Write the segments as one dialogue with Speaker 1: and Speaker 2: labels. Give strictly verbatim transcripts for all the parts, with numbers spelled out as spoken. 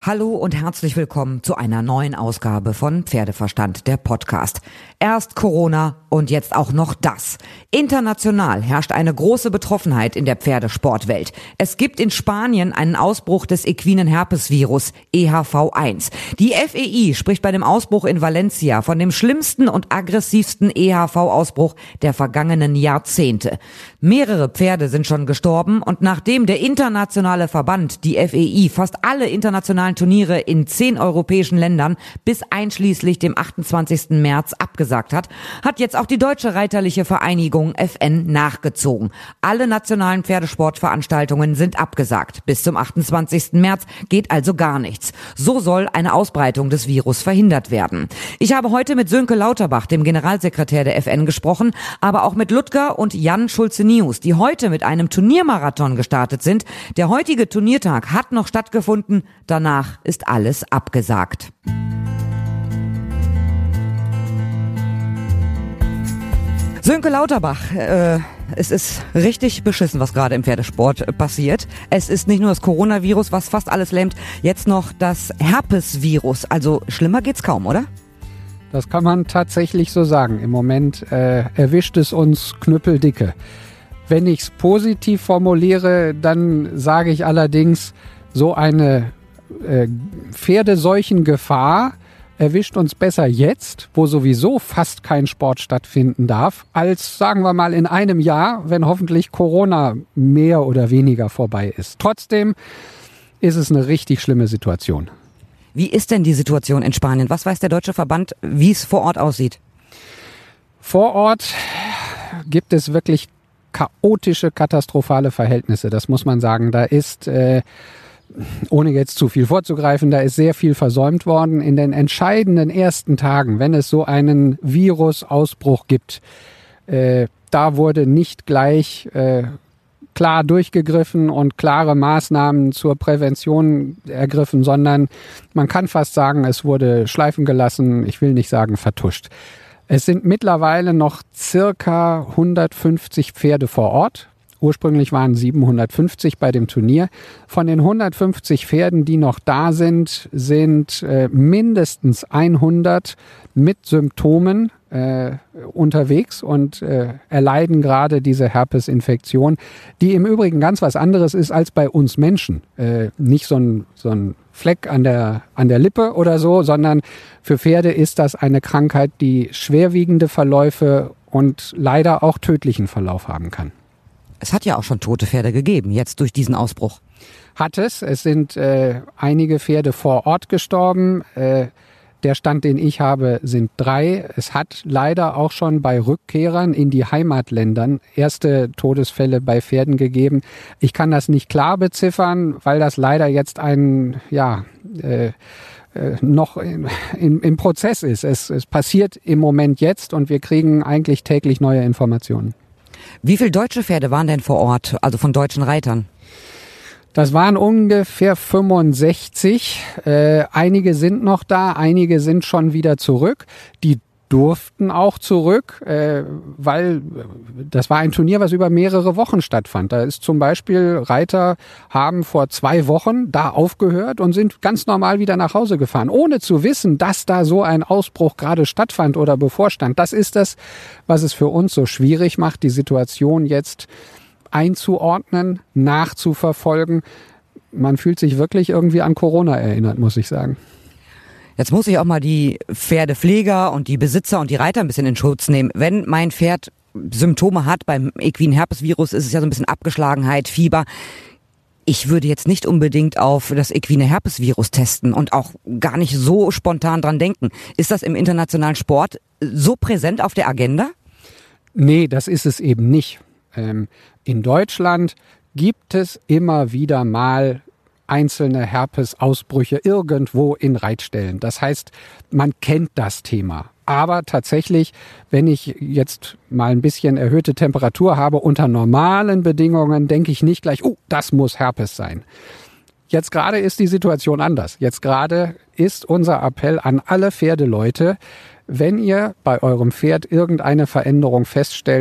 Speaker 1: Hallo und herzlich willkommen zu einer neuen Ausgabe von Pferdeverstand, der Podcast. Erst Corona und jetzt auch noch das. International herrscht eine große Betroffenheit in der Pferdesportwelt. Es gibt in Spanien einen Ausbruch des equinen Herpesvirus E H V eins. Die F E I spricht bei dem Ausbruch in Valencia von dem schlimmsten und aggressivsten E H V-Ausbruch der vergangenen Jahrzehnte. Mehrere Pferde sind schon gestorben und nachdem der internationale Verband, die F E I, fast alle internationalen Turniere in zehn europäischen Ländern bis einschließlich dem achtundzwanzigsten März abgesagt hat, hat jetzt auch die Deutsche Reiterliche Vereinigung F N nachgezogen. Alle nationalen Pferdesportveranstaltungen sind abgesagt. Bis zum achtundzwanzigsten März geht also gar nichts. So soll eine Ausbreitung des Virus verhindert werden. Ich habe heute mit Sönke Lauterbach, dem Generalsekretär der F N, gesprochen, aber auch mit Ludger und Jan Schulze-Nius, die heute mit einem Turniermarathon gestartet sind. Der heutige Turniertag hat noch stattgefunden, danach ist alles abgesagt. Sönke Lauterbach, äh, es ist richtig beschissen, was gerade im Pferdesport passiert. Es ist nicht nur das Coronavirus, was fast alles lähmt, jetzt noch das Herpesvirus. Also schlimmer geht's kaum, oder?
Speaker 2: Das kann man tatsächlich so sagen. Im Moment äh, erwischt es uns knüppeldicke. Wenn ich es positiv formuliere, dann sage ich allerdings, so eine äh, Pferdeseuchengefahr erwischt uns besser jetzt, wo sowieso fast kein Sport stattfinden darf, als, sagen wir mal, in einem Jahr, wenn hoffentlich Corona mehr oder weniger vorbei ist. Trotzdem ist es eine richtig schlimme Situation.
Speaker 1: Wie ist denn die Situation in Spanien? Was weiß der Deutsche Verband, wie es vor Ort aussieht?
Speaker 2: Vor Ort gibt es wirklich chaotische, katastrophale Verhältnisse, das muss man sagen. Da ist, äh, ohne jetzt zu viel vorzugreifen, da ist sehr viel versäumt worden. In den entscheidenden ersten Tagen, wenn es so einen Virusausbruch gibt, äh, da wurde nicht gleich äh, klar durchgegriffen und klare Maßnahmen zur Prävention ergriffen, sondern man kann fast sagen, es wurde schleifen gelassen, ich will nicht sagen vertuscht. Es sind mittlerweile noch circa hundertfünfzig Pferde vor Ort. Ursprünglich waren siebenhundertfünfzig bei dem Turnier. Von den hundertfünfzig Pferden, die noch da sind, sind äh, mindestens hundert mit Symptomen äh, unterwegs und äh, erleiden gerade diese Herpesinfektion, die im Übrigen ganz was anderes ist als bei uns Menschen. Äh, nicht so ein, so ein Fleck an der, an der Lippe oder so, sondern für Pferde ist das eine Krankheit, die schwerwiegende Verläufe und leider auch tödlichen Verlauf haben kann.
Speaker 1: Es hat ja auch schon tote Pferde gegeben, jetzt durch diesen Ausbruch.
Speaker 2: Hat es. Es sind äh, einige Pferde vor Ort gestorben. Äh, der Stand, den ich habe, sind drei. Es hat leider auch schon bei Rückkehrern in die Heimatländern erste Todesfälle bei Pferden gegeben. Ich kann das nicht klar beziffern, weil das leider jetzt ein, ja, äh, äh, noch in, in, im Prozess ist. Es, es passiert im Moment jetzt und wir kriegen eigentlich täglich neue Informationen.
Speaker 1: Wie viele deutsche Pferde waren denn vor Ort, also von deutschen Reitern?
Speaker 2: Das waren ungefähr fünfundsechzig. Äh, einige sind noch da, einige sind schon wieder zurück. Die durften auch zurück, äh, weil das war ein Turnier, was über mehrere Wochen stattfand. Da ist zum Beispiel Reiter haben vor zwei Wochen da aufgehört und sind ganz normal wieder nach Hause gefahren, ohne zu wissen, dass da so ein Ausbruch gerade stattfand oder bevorstand. Das ist das, was es für uns so schwierig macht, die Situation jetzt einzuordnen, nachzuverfolgen. Man fühlt sich wirklich irgendwie an Corona erinnert, muss ich sagen.
Speaker 1: Jetzt muss ich auch mal die Pferdepfleger und die Besitzer und die Reiter ein bisschen in Schutz nehmen. Wenn mein Pferd Symptome hat, beim equinen Herpesvirus ist es ja so ein bisschen Abgeschlagenheit, Fieber. Ich würde jetzt nicht unbedingt auf das equine Herpesvirus testen und auch gar nicht so spontan dran denken. Ist das im internationalen Sport so präsent auf der Agenda?
Speaker 2: Nee, das ist es eben nicht. Ähm, in Deutschland gibt es immer wieder mal einzelne Herpesausbrüche irgendwo in Reitstellen. Das heißt, man kennt das Thema. Aber tatsächlich, wenn ich jetzt mal ein bisschen erhöhte Temperatur habe, unter normalen Bedingungen, denke ich nicht gleich, oh, das muss Herpes sein. Jetzt gerade ist die Situation anders. Jetzt gerade ist unser Appell an alle Pferdeleute, wenn ihr bei eurem Pferd irgendeine Veränderung feststellt,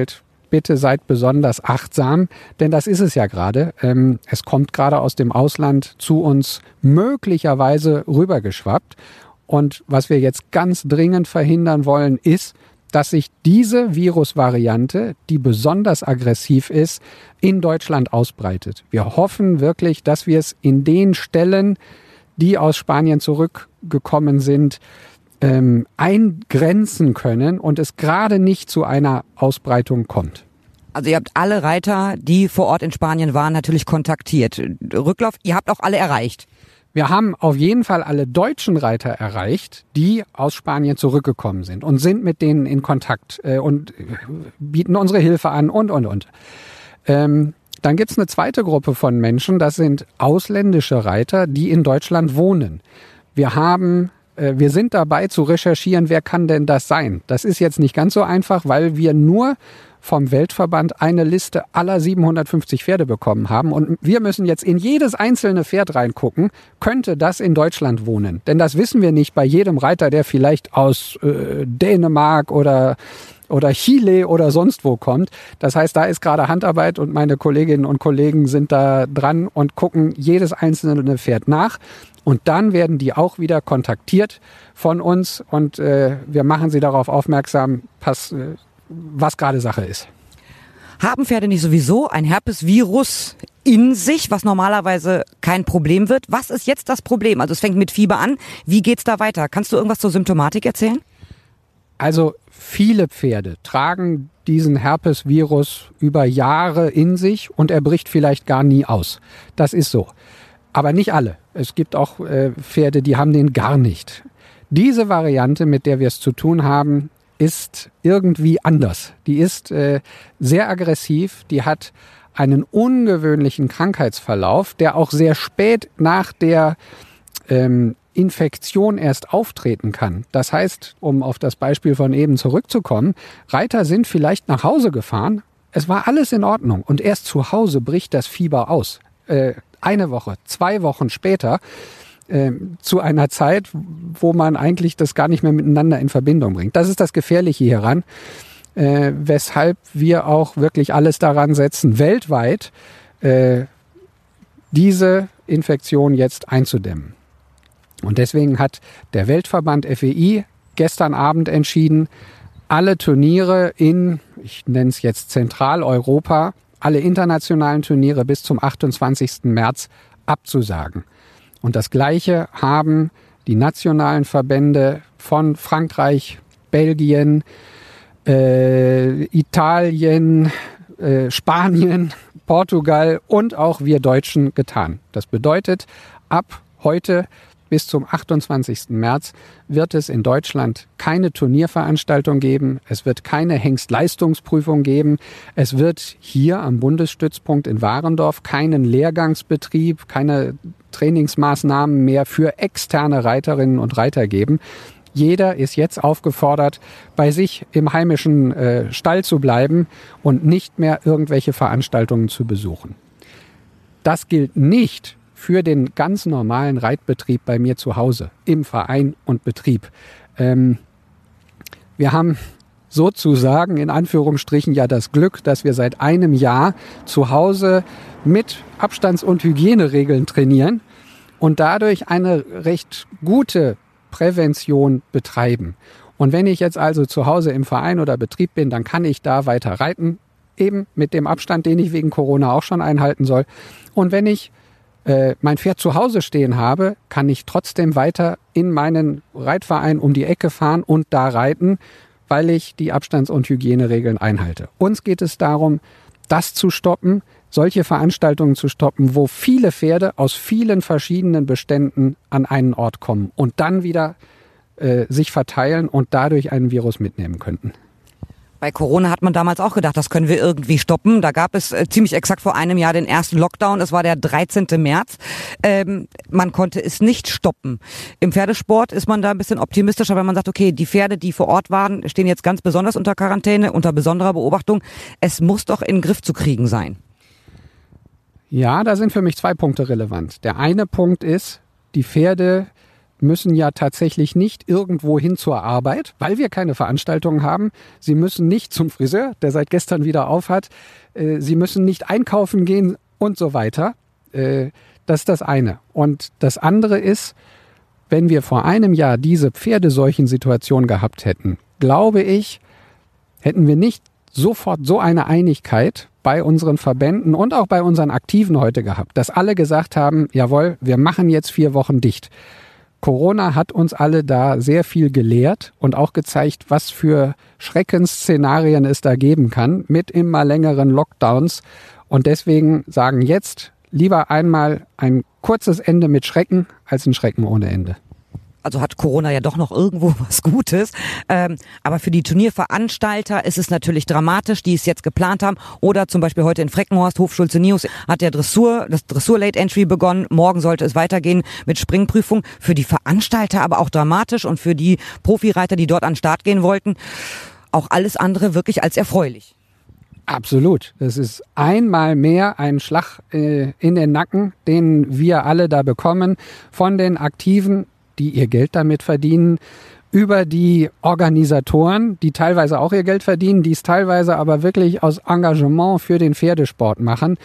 Speaker 2: bitte seid besonders achtsam, denn das ist es ja gerade. Ähm, es kommt gerade aus dem Ausland zu uns möglicherweise rübergeschwappt. Und was wir jetzt ganz dringend verhindern wollen, ist, dass sich diese Virusvariante, die besonders aggressiv ist, in Deutschland ausbreitet. Wir hoffen wirklich, dass wir es in den Stellen, die aus Spanien zurückgekommen sind, ähm, eingrenzen können und es gerade nicht zu einer Ausbreitung kommt.
Speaker 1: Also ihr habt alle Reiter, die vor Ort in Spanien waren, natürlich kontaktiert. Rücklauf, ihr habt auch alle erreicht.
Speaker 2: Wir haben auf jeden Fall alle deutschen Reiter erreicht, die aus Spanien zurückgekommen sind und sind mit denen in Kontakt äh, und bieten unsere Hilfe an und, und, und. Ähm, dann gibt's eine zweite Gruppe von Menschen, das sind ausländische Reiter, die in Deutschland wohnen. Wir haben, äh, wir sind dabei zu recherchieren, wer kann denn das sein? Das ist jetzt nicht ganz so einfach, weil wir nur vom Weltverband eine Liste aller siebenhundertfünfzig Pferde bekommen haben. Und wir müssen jetzt in jedes einzelne Pferd reingucken, könnte das in Deutschland wohnen? Denn das wissen wir nicht bei jedem Reiter, der vielleicht aus äh, Dänemark oder, oder Chile oder sonst wo kommt. Das heißt, da ist gerade Handarbeit und meine Kolleginnen und Kollegen sind da dran und gucken jedes einzelne Pferd nach. Und dann werden die auch wieder kontaktiert von uns und äh, wir machen sie darauf aufmerksam, pass, äh, was gerade Sache ist.
Speaker 1: Haben Pferde nicht sowieso ein Herpesvirus in sich, was normalerweise kein Problem wird? Was ist jetzt das Problem? Also es fängt mit Fieber an. Wie geht's da weiter? Kannst du irgendwas zur Symptomatik erzählen?
Speaker 2: Also viele Pferde tragen diesen Herpesvirus über Jahre in sich und er bricht vielleicht gar nie aus. Das ist so. Aber nicht alle. Es gibt auch äh, Pferde, die haben den gar nicht. Diese Variante, mit der wir es zu tun haben, ist irgendwie anders. Die ist äh, sehr aggressiv, die hat einen ungewöhnlichen Krankheitsverlauf, der auch sehr spät nach der ähm, Infektion erst auftreten kann. Das heißt, um auf das Beispiel von eben zurückzukommen, Reiter sind vielleicht nach Hause gefahren, es war alles in Ordnung und erst zu Hause bricht das Fieber aus. Äh, eine Woche, zwei Wochen später, Äh, zu einer Zeit, wo man eigentlich das gar nicht mehr miteinander in Verbindung bringt. Das ist das Gefährliche hieran, äh, weshalb wir auch wirklich alles daran setzen, weltweit äh, diese Infektion jetzt einzudämmen. Und deswegen hat der Weltverband F E I gestern Abend entschieden, alle Turniere in, ich nenne es jetzt Zentraleuropa, alle internationalen Turniere bis zum achtundzwanzigsten März abzusagen. Und das Gleiche haben die nationalen Verbände von Frankreich, Belgien, äh, Italien, äh, Spanien, Portugal und auch wir Deutschen getan. Das bedeutet, ab heute bis zum achtundzwanzigsten März wird es in Deutschland keine Turnierveranstaltung geben. Es wird keine Hengstleistungsprüfung geben. Es wird hier am Bundesstützpunkt in Warendorf keinen Lehrgangsbetrieb, keine Trainingsmaßnahmen mehr für externe Reiterinnen und Reiter geben. Jeder ist jetzt aufgefordert, bei sich im heimischen äh, Stall zu bleiben und nicht mehr irgendwelche Veranstaltungen zu besuchen. Das gilt nicht für den ganz normalen Reitbetrieb bei mir zu Hause, im Verein und Betrieb. Ähm, wir haben sozusagen in Anführungsstrichen ja das Glück, dass wir seit einem Jahr zu Hause mit Abstands- und Hygieneregeln trainieren und dadurch eine recht gute Prävention betreiben. Und wenn ich jetzt also zu Hause im Verein oder Betrieb bin, dann kann ich da weiter reiten, eben mit dem Abstand, den ich wegen Corona auch schon einhalten soll. Und wenn ich äh, mein Pferd zu Hause stehen habe, kann ich trotzdem weiter in meinen Reitverein um die Ecke fahren und da reiten, weil ich die Abstands- und Hygieneregeln einhalte. Uns geht es darum, das zu stoppen, solche Veranstaltungen zu stoppen, wo viele Pferde aus vielen verschiedenen Beständen an einen Ort kommen und dann wieder äh, sich verteilen und dadurch einen Virus mitnehmen könnten.
Speaker 1: Bei Corona hat man damals auch gedacht, das können wir irgendwie stoppen. Da gab es äh, ziemlich exakt vor einem Jahr den ersten Lockdown. Es war der dreizehnten März. Ähm, man konnte es nicht stoppen. Im Pferdesport ist man da ein bisschen optimistischer, weil man sagt, okay, die Pferde, die vor Ort waren, stehen jetzt ganz besonders unter Quarantäne, unter besonderer Beobachtung. Es muss doch in den Griff zu kriegen sein.
Speaker 2: Ja, da sind für mich zwei Punkte relevant. Der eine Punkt ist, die Pferde müssen ja tatsächlich nicht irgendwo hin zur Arbeit, weil wir keine Veranstaltungen haben. Sie müssen nicht zum Friseur, der seit gestern wieder auf hat. Sie müssen nicht einkaufen gehen und so weiter. Das ist das eine. Und das andere ist, wenn wir vor einem Jahr diese Pferdeseuchensituation gehabt hätten, glaube ich, hätten wir nicht sofort so eine Einigkeit bei unseren Verbänden und auch bei unseren Aktiven heute gehabt, dass alle gesagt haben, jawohl, wir machen jetzt vier Wochen dicht. Corona hat uns alle da sehr viel gelehrt und auch gezeigt, was für Schreckensszenarien es da geben kann mit immer längeren Lockdowns. Und deswegen sagen jetzt lieber einmal ein kurzes Ende mit Schrecken als ein Schrecken ohne Ende.
Speaker 1: Also hat Corona ja doch noch irgendwo was Gutes. Ähm, aber für die Turnierveranstalter ist es natürlich dramatisch, die es jetzt geplant haben. Oder zum Beispiel heute in Freckenhorst, Hof Schulze-Nius, hat der Dressur, das Dressur Late Entry begonnen. Morgen sollte es weitergehen mit Springprüfung. Für die Veranstalter aber auch dramatisch und für die Profireiter, die dort an den Start gehen wollten, auch alles andere wirklich als erfreulich.
Speaker 2: Absolut. Das ist einmal mehr ein Schlag äh, in den Nacken, den wir alle da bekommen von den Aktiven, die ihr Geld damit verdienen, über die Organisatoren, die teilweise auch ihr Geld verdienen, die es teilweise aber wirklich aus Engagement für den Pferdesport machen.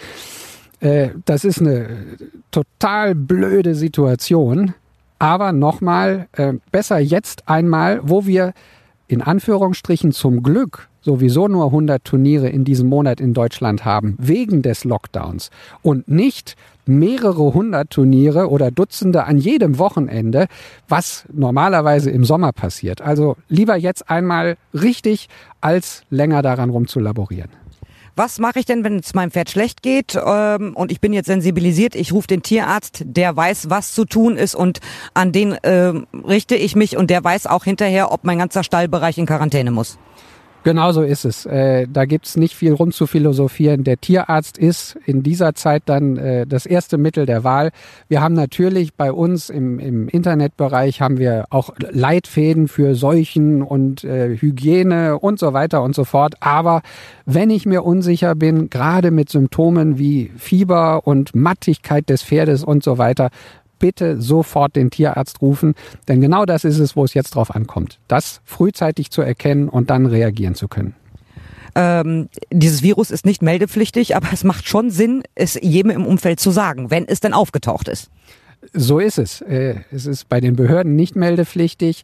Speaker 2: Äh, das ist eine total blöde Situation. Aber nochmal, äh, besser jetzt einmal, wo wir in Anführungsstrichen zum Glück sowieso nur hundert Turniere in diesem Monat in Deutschland haben, wegen des Lockdowns und nicht mehrere hundert Turniere oder Dutzende an jedem Wochenende, was normalerweise im Sommer passiert. Also lieber jetzt einmal richtig, als länger daran rumzulaborieren.
Speaker 1: Was mache ich denn, wenn es meinem Pferd schlecht geht ähm, und ich bin jetzt sensibilisiert, ich rufe den Tierarzt, der weiß, was zu tun ist und an den äh, richte ich mich und der weiß auch hinterher, ob mein ganzer Stallbereich in Quarantäne muss?
Speaker 2: Genau so ist es. Äh, da gibt's nicht viel rum zu philosophieren. Der Tierarzt ist in dieser Zeit dann äh, das erste Mittel der Wahl. Wir haben natürlich bei uns im, im Internetbereich haben wir auch Leitfäden für Seuchen und äh, Hygiene und so weiter und so fort. Aber wenn ich mir unsicher bin, gerade mit Symptomen wie Fieber und Mattigkeit des Pferdes und so weiter, bitte sofort den Tierarzt rufen, denn genau das ist es, wo es jetzt drauf ankommt, das frühzeitig zu erkennen und dann reagieren zu können.
Speaker 1: Ähm, dieses Virus ist nicht meldepflichtig, aber es macht schon Sinn, es jedem im Umfeld zu sagen, wenn es denn aufgetaucht ist.
Speaker 2: So ist es. Es ist bei den Behörden nicht meldepflichtig,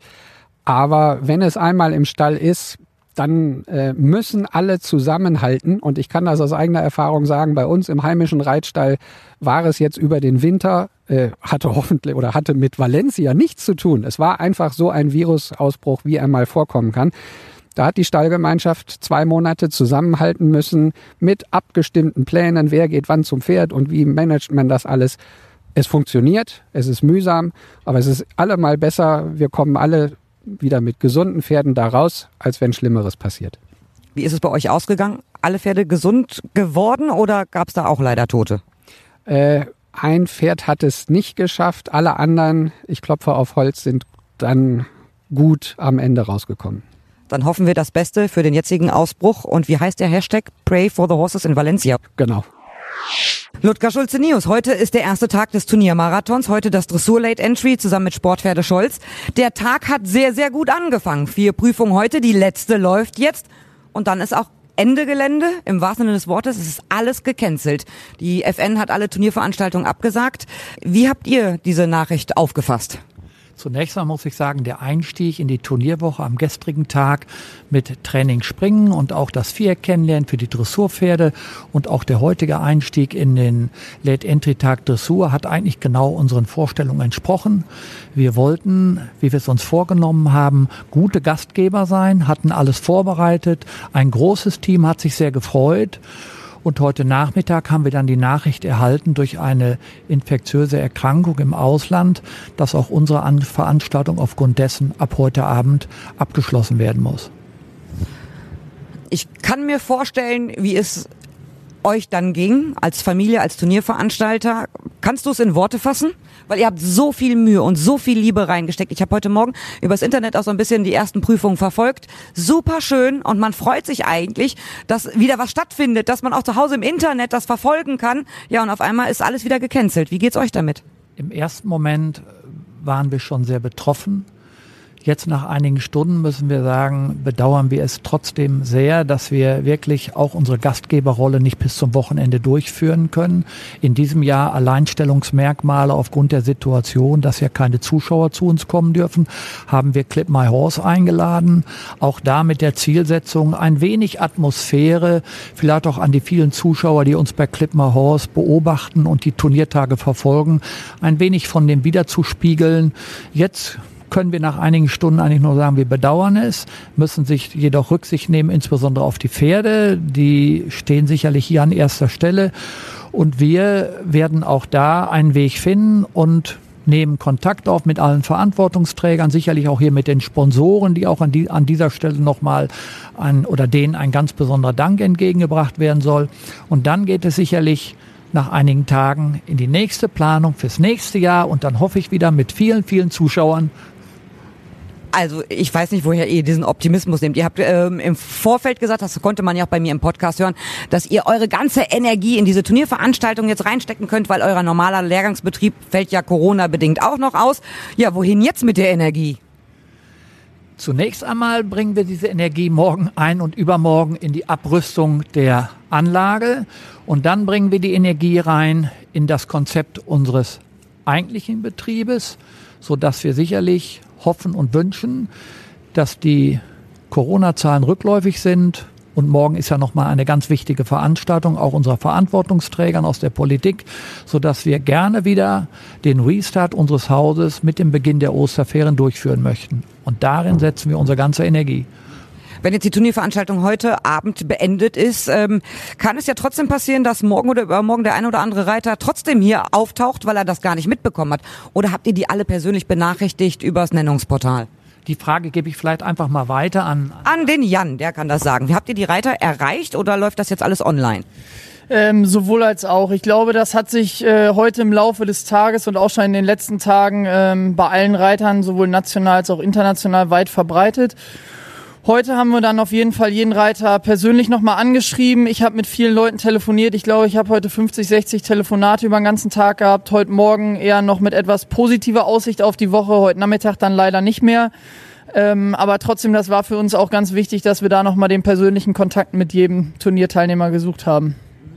Speaker 2: aber wenn es einmal im Stall ist, dann äh, müssen alle zusammenhalten. Und ich kann das aus eigener Erfahrung sagen, bei uns im heimischen Reitstall war es jetzt über den Winter, äh, hatte hoffentlich oder hatte mit Valencia nichts zu tun. Es war einfach so ein Virusausbruch, wie er mal vorkommen kann. Da hat die Stallgemeinschaft zwei Monate zusammenhalten müssen mit abgestimmten Plänen, wer geht wann zum Pferd und wie managt man das alles. Es funktioniert, es ist mühsam, aber es ist allemal besser, wir kommen alle wieder mit gesunden Pferden da raus, als wenn Schlimmeres passiert.
Speaker 1: Wie ist es bei euch ausgegangen? Alle Pferde gesund geworden oder gab es da auch leider Tote?
Speaker 2: Äh, ein Pferd hat es nicht geschafft, alle anderen, ich klopfe auf Holz, sind dann gut am Ende rausgekommen.
Speaker 1: Dann hoffen wir das Beste für den jetzigen Ausbruch. Und wie heißt der Hashtag? Pray for the Horses in Valencia.
Speaker 2: Genau.
Speaker 1: Ludger Schulze-Nius, heute ist der erste Tag des Turniermarathons, heute das Dressur Late Entry zusammen mit Sportpferde Scholz. Der Tag hat sehr, sehr gut angefangen. Vier Prüfungen heute, die letzte läuft jetzt und dann ist auch Ende Gelände, im wahrsten Sinne des Wortes, es ist alles gecancelt. Die F N hat alle Turnierveranstaltungen abgesagt. Wie habt ihr diese Nachricht aufgefasst?
Speaker 3: Zunächst mal muss ich sagen, der Einstieg in die Turnierwoche am gestrigen Tag mit Training Springen und auch das Viereck kennenlernen für die Dressurpferde und auch der heutige Einstieg in den Late-Entry-Tag Dressur hat eigentlich genau unseren Vorstellungen entsprochen. Wir wollten, wie wir es uns vorgenommen haben, gute Gastgeber sein, hatten alles vorbereitet. Ein großes Team hat sich sehr gefreut. Und heute Nachmittag haben wir dann die Nachricht erhalten durch eine infektiöse Erkrankung im Ausland, dass auch unsere Veranstaltung aufgrund dessen ab heute Abend abgeschlossen werden muss.
Speaker 1: Ich kann mir vorstellen, wie es euch dann ging, als Familie, als Turnierveranstalter. Kannst du es in Worte fassen? Weil ihr habt so viel Mühe und so viel Liebe reingesteckt. Ich habe heute Morgen übers Internet auch so ein bisschen die ersten Prüfungen verfolgt. Super schön und man freut sich eigentlich, dass wieder was stattfindet, dass man auch zu Hause im Internet das verfolgen kann. Ja, und auf einmal ist alles wieder gecancelt. Wie geht's euch damit?
Speaker 3: Im ersten Moment waren wir schon sehr betroffen. Jetzt nach einigen Stunden müssen wir sagen, bedauern wir es trotzdem sehr, dass wir wirklich auch unsere Gastgeberrolle nicht bis zum Wochenende durchführen können. In diesem Jahr Alleinstellungsmerkmale aufgrund der Situation, dass ja keine Zuschauer zu uns kommen dürfen, haben wir Clip My Horse eingeladen. Auch da mit der Zielsetzung, ein wenig Atmosphäre, vielleicht auch an die vielen Zuschauer, die uns bei Clip My Horse beobachten und die Turniertage verfolgen, ein wenig von dem wiederzuspiegeln. Jetzt können wir nach einigen Stunden eigentlich nur sagen, wir bedauern es, müssen sich jedoch Rücksicht nehmen, insbesondere auf die Pferde. Die stehen sicherlich hier an erster Stelle. Und wir werden auch da einen Weg finden und nehmen Kontakt auf mit allen Verantwortungsträgern, sicherlich auch hier mit den Sponsoren, die auch an, die, an dieser Stelle nochmal ein, oder denen ein ganz besonderer Dank entgegengebracht werden soll. Und dann geht es sicherlich nach einigen Tagen in die nächste Planung fürs nächste Jahr und dann hoffe ich wieder mit vielen, vielen Zuschauern.
Speaker 1: Also ich weiß nicht, woher ihr diesen Optimismus nehmt. Ihr habt ähm, im Vorfeld gesagt, das konnte man ja auch bei mir im Podcast hören, dass ihr eure ganze Energie in diese Turnierveranstaltung jetzt reinstecken könnt, weil euer normaler Lehrgangsbetrieb fällt ja Corona-bedingt auch noch aus. Ja, wohin jetzt mit der Energie?
Speaker 3: Zunächst einmal bringen wir diese Energie morgen ein und übermorgen in die Abrüstung der Anlage und dann bringen wir die Energie rein in das Konzept unseres eigentlichen Betriebes, sodass wir sicherlich hoffen und wünschen, dass die Corona-Zahlen rückläufig sind. Und morgen ist ja nochmal eine ganz wichtige Veranstaltung, auch unserer Verantwortungsträgern aus der Politik, sodass wir gerne wieder den Restart unseres Hauses mit dem Beginn der Osterferien durchführen möchten. Und darin setzen wir unsere ganze Energie.
Speaker 1: Wenn jetzt die Turnierveranstaltung heute Abend beendet ist, ähm, kann es ja trotzdem passieren, dass morgen oder übermorgen der ein oder andere Reiter trotzdem hier auftaucht, weil er das gar nicht mitbekommen hat. Oder habt ihr die alle persönlich benachrichtigt übers Nennungsportal?
Speaker 3: Die Frage gebe ich vielleicht einfach mal weiter an...
Speaker 1: An den Jan, der kann das sagen. Wie habt ihr die Reiter erreicht oder läuft das jetzt alles online?
Speaker 4: Ähm, sowohl als auch. Ich glaube, das hat sich äh, heute im Laufe des Tages und auch schon in den letzten Tagen ähm, bei allen Reitern, sowohl national als auch international, weit verbreitet. Heute haben wir dann auf jeden Fall jeden Reiter persönlich nochmal angeschrieben. Ich habe mit vielen Leuten telefoniert. Ich glaube, ich habe heute fünfzig, sechzig Telefonate über den ganzen Tag gehabt. Heute Morgen eher noch mit etwas positiver Aussicht auf die Woche. Heute Nachmittag dann leider nicht mehr. Ähm, aber trotzdem, das war für uns auch ganz wichtig, dass wir da nochmal den persönlichen Kontakt mit jedem Turnierteilnehmer gesucht haben.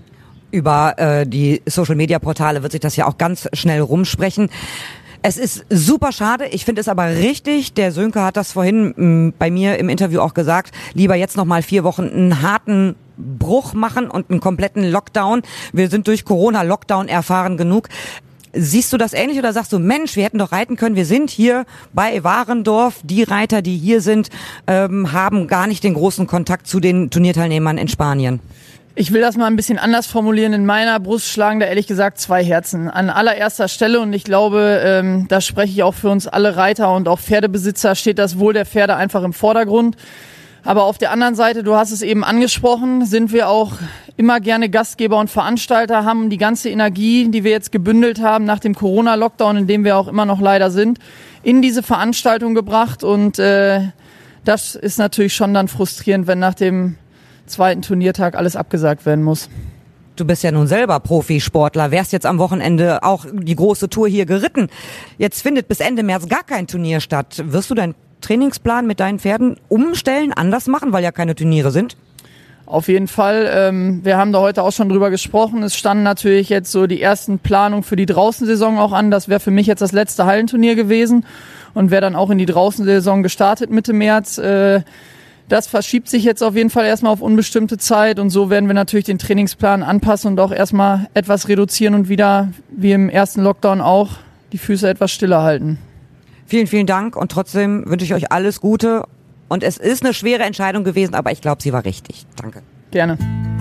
Speaker 4: Über äh, die Social-Media-Portale wird sich das ja auch ganz schnell rumsprechen. Es ist super schade, ich finde es aber richtig, der Sönke hat das vorhin m, bei mir im Interview auch gesagt, lieber jetzt nochmal vier Wochen einen harten Bruch machen und einen kompletten Lockdown. Wir sind durch Corona-Lockdown erfahren genug. Siehst du das ähnlich oder sagst du, Mensch, wir hätten doch reiten können, wir sind hier bei Warendorf, die Reiter, die hier sind, ähm, haben gar nicht den großen Kontakt zu den Turnierteilnehmern in Spanien? Ich will das mal ein bisschen anders formulieren. In meiner Brust schlagen da ehrlich gesagt zwei Herzen. An allererster Stelle, und ich glaube, ähm, da spreche ich auch für uns alle Reiter und auch Pferdebesitzer, steht das Wohl der Pferde einfach im Vordergrund. Aber auf der anderen Seite, du hast es eben angesprochen, sind wir auch immer gerne Gastgeber und Veranstalter, haben die ganze Energie, die wir jetzt gebündelt haben nach dem Corona-Lockdown, in dem wir auch immer noch leider sind, in diese Veranstaltung gebracht. Und äh, das ist natürlich schon dann frustrierend, wenn nach dem zweiten Turniertag alles abgesagt werden muss. Du bist ja nun selber Profisportler, wärst jetzt am Wochenende auch die große Tour hier geritten. Jetzt findet bis Ende März gar kein Turnier statt. Wirst du deinen Trainingsplan mit deinen Pferden umstellen, anders machen, weil ja keine Turniere sind? Auf jeden Fall. Ähm, wir haben da heute auch schon drüber gesprochen. Es standen natürlich jetzt so die ersten Planungen für die Draußensaison auch an. Das wäre für mich jetzt das letzte Hallenturnier gewesen und wäre dann auch in die Draußensaison gestartet Mitte März. Äh, Das verschiebt sich jetzt auf jeden Fall erstmal auf unbestimmte Zeit und so werden wir natürlich den Trainingsplan anpassen und auch erstmal etwas reduzieren und wieder, wie im ersten Lockdown auch, die Füße etwas stiller halten. Vielen, vielen Dank und trotzdem wünsche ich euch alles Gute und es ist eine schwere Entscheidung gewesen, aber ich glaube, sie war richtig. Danke. Gerne.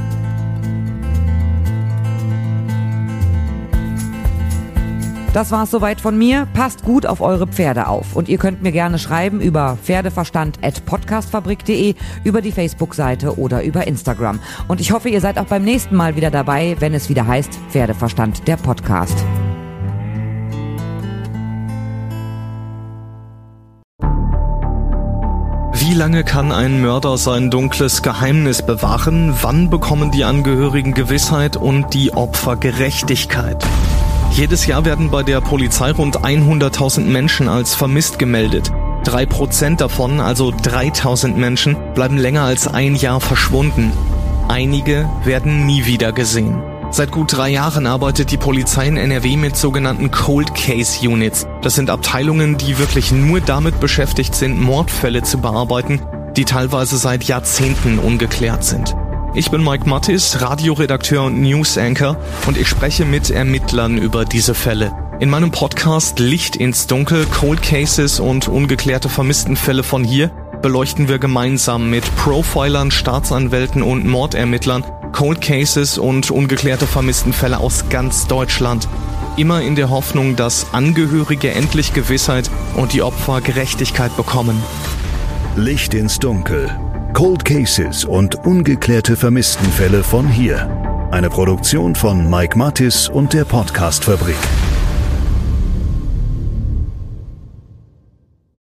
Speaker 4: Das war's soweit von mir. Passt gut auf eure Pferde auf. Und ihr könnt mir gerne schreiben über pferdeverstand at podcastfabrik punkt de, über die Facebook-Seite oder über Instagram. Und ich hoffe, ihr seid auch beim nächsten Mal wieder dabei, wenn es wieder heißt Pferdeverstand, der Podcast.
Speaker 5: Wie lange kann ein Mörder sein dunkles Geheimnis bewahren? Wann bekommen die Angehörigen Gewissheit und die Opfer Gerechtigkeit? Jedes Jahr werden bei der Polizei rund hunderttausend Menschen als vermisst gemeldet. Drei Prozent davon, also dreitausend Menschen, bleiben länger als ein Jahr verschwunden. Einige werden nie wieder gesehen. Seit gut drei Jahren arbeitet die Polizei in N R W mit sogenannten Cold Case Units. Das sind Abteilungen, die wirklich nur damit beschäftigt sind, Mordfälle zu bearbeiten, die teilweise seit Jahrzehnten ungeklärt sind. Ich bin Mike Mattis, Radioredakteur und News-Anchor, und ich spreche mit Ermittlern über diese Fälle. In meinem Podcast Licht ins Dunkel, Cold Cases und ungeklärte Vermisstenfälle von hier beleuchten wir gemeinsam mit Profilern, Staatsanwälten und Mordermittlern Cold Cases und ungeklärte Vermisstenfälle aus ganz Deutschland. Immer in der Hoffnung, dass Angehörige endlich Gewissheit und die Opfer Gerechtigkeit bekommen.
Speaker 6: Licht ins Dunkel. Cold Cases und ungeklärte Vermisstenfälle von hier. Eine Produktion von Mike Mattis und der Podcast-Fabrik.